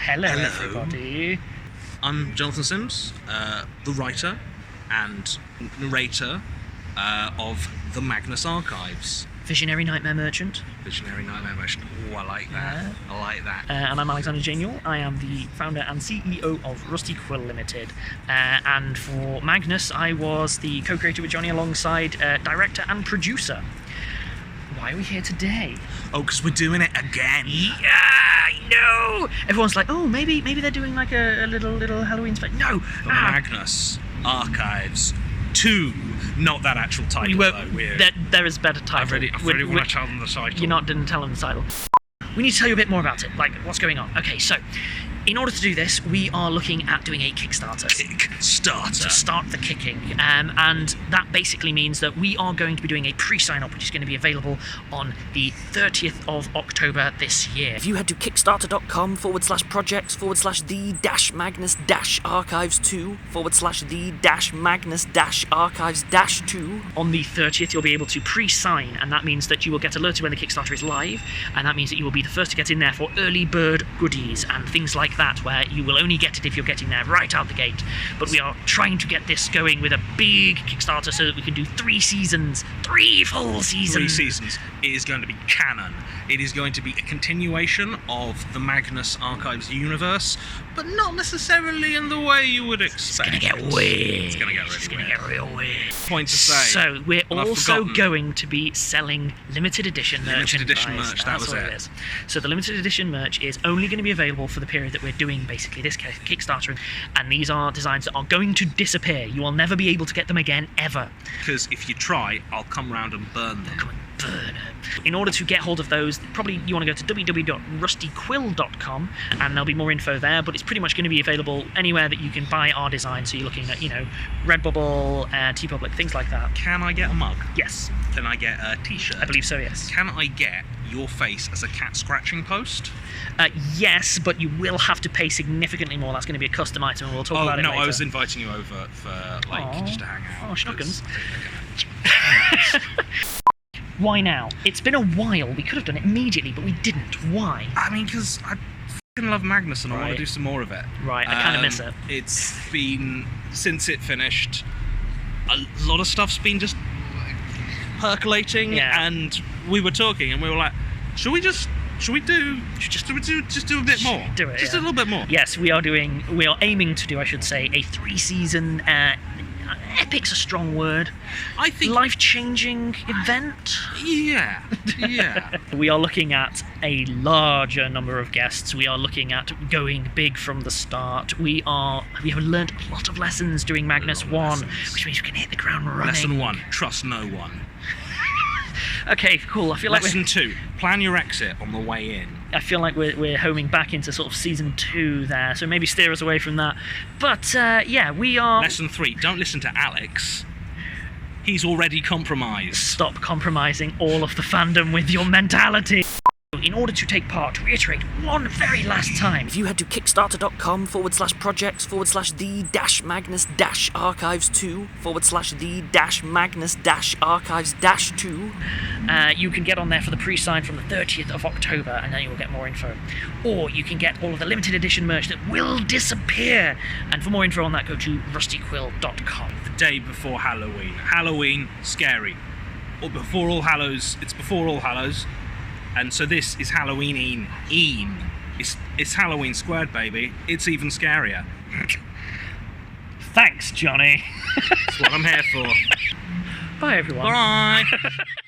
Hello, everybody. I'm Jonathan Sims, the writer and narrator of the Magnus Archives. Visionary Nightmare Merchant. Visionary Nightmare Merchant. Oh, I like that. I like that. And I'm Alexander Janiel. I am the founder and CEO of Rusty Quill Limited. And for Magnus, I was the co-creator with Johnny alongside director and producer. Why are we here today? Oh, because we're doing it again. Yeah, I know. Everyone's like, oh, maybe they're doing like a little Halloween special. No. The Magnus Archives 2. Not that actual title, though. There is better title. I've already want to tell them the title. Didn't tell them the title. We need to tell you a bit more about it, like what's going on. Okay, so in order to do this, we are looking at doing a Kickstarter. Kickstarter. To start the kicking. And that basically means that we are going to be doing a pre-sign-up, which is going to be available on the 30th of October this year. If you head to kickstarter.com/the-magnus-archives2/the-magnus-archives-2. On the 30th, you'll be able to pre-sign, and that means that you will get alerted when the Kickstarter is live, and that means that you will be the first to get in there for early bird goodies and things like that, where you will only get it if you're getting there right out the gate. But we are trying to get this going with a big Kickstarter so that we can do 3 seasons, 3 full seasons. 3 seasons. It is going to be canon. It is going to be a continuation of the Magnus Archives universe, but not necessarily in the way you would expect. It's gonna get weird. It's gonna get real weird. Point to say. So we're and I've also forgotten. going to be selling limited edition merch. Limited edition merch, that was it. Is. So the limited edition merch is only going to be available for the period that we're doing basically this Kickstarter, and these are designs that are going to disappear. You will never be able to get them again, ever. Because if you try, I'll come round and burn them. Come and burn them. In order to get hold of those, probably you want to go to www.rustyquill.com, and there'll be more info there, but it's pretty much going to be available anywhere that you can buy our design. So you're looking at, Redbubble, TeePublic, things like that. Can I get a mug? Yes. Can I get a t-shirt? I believe so, yes. Can I get your face as a cat scratching post? Yes, but you will have to pay significantly more. That's going to be a custom item, and we'll talk about it later. I was inviting you over for, just to hang out. Oh, schnockums. Why now? It's been a while. We could have done it immediately, but we didn't. Why? I mean, because I fucking love Magnus and I want to do some more of it. Right, I kind of miss it. It's been, since it finished, a lot of stuff's been just percolating, and we were talking and we were like, should we do a bit more? Do it, just a little bit more. Yes, we are aiming to do, I should say, a 3-season, epic's a strong word, I think life-changing event. Yeah. We are looking at a larger number of guests. We are looking at going big from the start. We have learnt a lot of lessons doing Magnus 1, which means we can hit the ground running. Lesson 1, trust no one. Okay, cool. I feel like Lesson 2, plan your exit on the way in. I feel like we're homing back into sort of season 2 there, so maybe steer us away from that. But we are. Lesson 3, don't listen to Alex. He's already compromised. Stop compromising all of the fandom with your mentality. In order to take part, reiterate one very last time. If you head to kickstarter.com/projects/the-magnus-archives2/the-magnus-archives-2, you can get on there for the pre-sign from the 30th of October, and then you will get more info. Or you can get all of the limited edition merch that will disappear. And for more info on that, go to rustyquill.com. The day before Halloween. Halloween, scary. Or before All Hallows, it's before All Hallows. And so this is Halloween-een. It's Halloween squared, baby. It's even scarier. Thanks, Johnny. That's what I'm here for. Bye, everyone. Bye.